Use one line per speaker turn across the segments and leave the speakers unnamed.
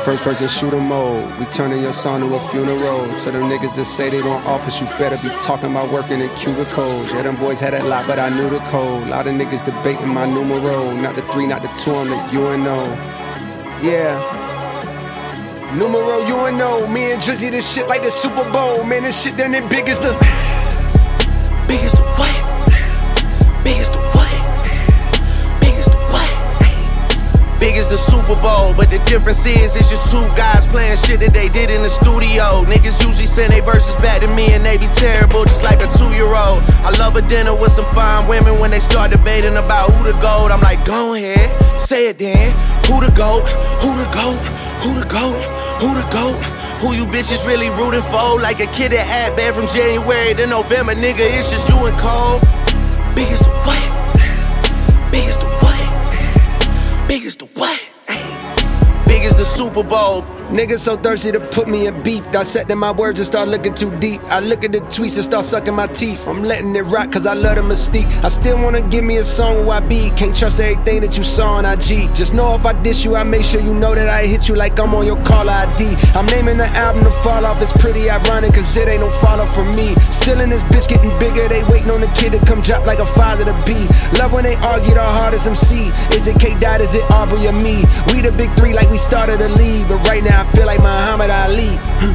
First person shooter mode. We turning your son to a funeral. To them niggas that say they don't office, you better be talking about working in cubicles. Yeah, them boys had a lot, but I knew the code. A lot of niggas debating my numero. Not the 3, not the 2, I'm the UNO. Yeah. Numero UNO. Me and Drizzy, this shit like the Super Bowl. Man, this shit done it big as the...
Big as the what? Big as the what? Big as the what? Big as the Super Bowl, but the difference is it's just two guys playing shit that they did in the studio. Niggas usually send they verses back to me and they be terrible, just like a 2-year-old. I love a dinner with some fine women when they start debating about who the GOAT. I'm like, go ahead, say it then. Who the GOAT? Who the GOAT? Who the GOAT? Who the GOAT? Who you bitches really rooting for? Like a kid that had bad from January to November, nigga, it's just you and Cole. Big as the what? Big as the what? Big as the what? Big as the Super Bowl.
Niggas so thirsty to put me in beef. Dissecting my words and start looking too deep. I look at the tweets and start sucking my teeth. I'm letting it rock cause I love the mystique. I still wanna give me a song where I be. Can't trust everything that you saw on IG. Just know if I diss you, I make sure you know that I hit you like I'm on your caller ID. I'm naming the album The Fall Off. It's pretty ironic cause it ain't no follow for me. Still in this bitch getting bigger. They waiting on the kid to come drop like a father to be. Love when they argue the hardest MC. Is it K-Dot, is it Aubrey or me? We the big three like we started a league. But right now I feel like Muhammad Ali.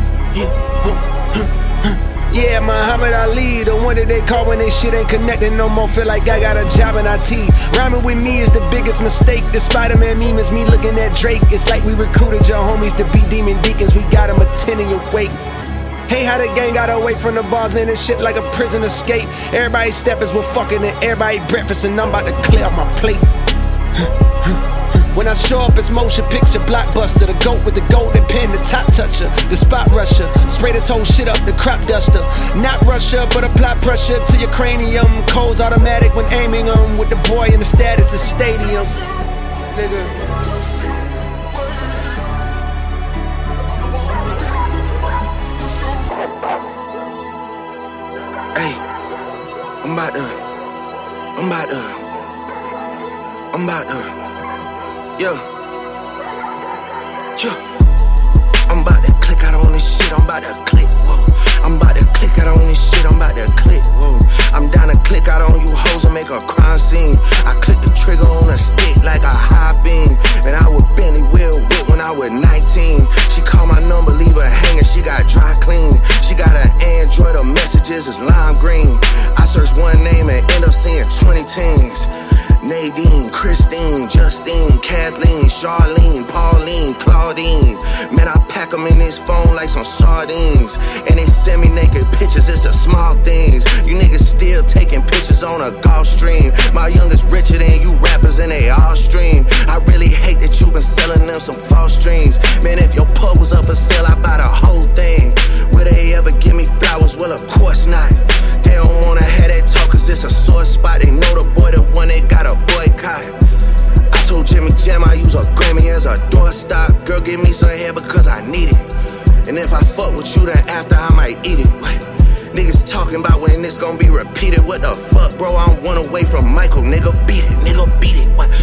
Yeah, Muhammad Ali, the one that they call when they shit ain't connecting no more. Feel like I got a job in IT. Rhyming with me is the biggest mistake. The Spider-Man meme is me looking at Drake. It's like we recruited your homies to be demon deacons. We got them attending your wake. Hey, how the gang got away from the bars, man, this shit like a prison escape. Everybody steppers with fucking and everybody breakfast, and I'm about to clear up my plate. When I show up, it's motion picture blockbuster. The GOAT with the golden pen, the top toucher, the spot rusher. Spray this whole shit up, the crop duster. Not Russia, but apply pressure to your cranium. Cold's automatic when aiming them. With the boy in the status of stadium. Nigga.
Hey, I'm about to. Yo, I'm about to click out on this shit, I'm about to click, whoa. I'm about to click out on this shit, I'm about to click, whoa. I'm down to click out on you hoes and make a crime scene. I click the trigger on a stick like a high beam. And I would Bentley wheel whip when I was 19. She called my number, leave her hanging, she got dry clean. She got an Android, her messages is lime green. I search one name and end up seeing 20 teens. Nadine, Christine, Justine, Kathleen, Charlene, Pauline, Claudine. Man, I pack them in this phone like some sardines. And they send me naked pictures, it's the small things. You niggas still taking pictures on a Gulfstream. My youngest richer than you rappers and they all stream. I really hate that you been selling them some false dreams. Man, if your pub was up for sale, I buy the whole thing. Will they ever give me flowers? Well, of course not. They don't wanna have that talk cause it's a sore spot. They know the boy, the one they got a boycott. I told Jimmy Jam I use a Grammy as a doorstop. Girl, give me some hair because I need it. And if I fuck with you, then after I might eat it. What? Niggas talking about when this gon' be repeated. What the fuck, bro? I'm one away from Michael. Nigga, beat it. Nigga, beat it. What?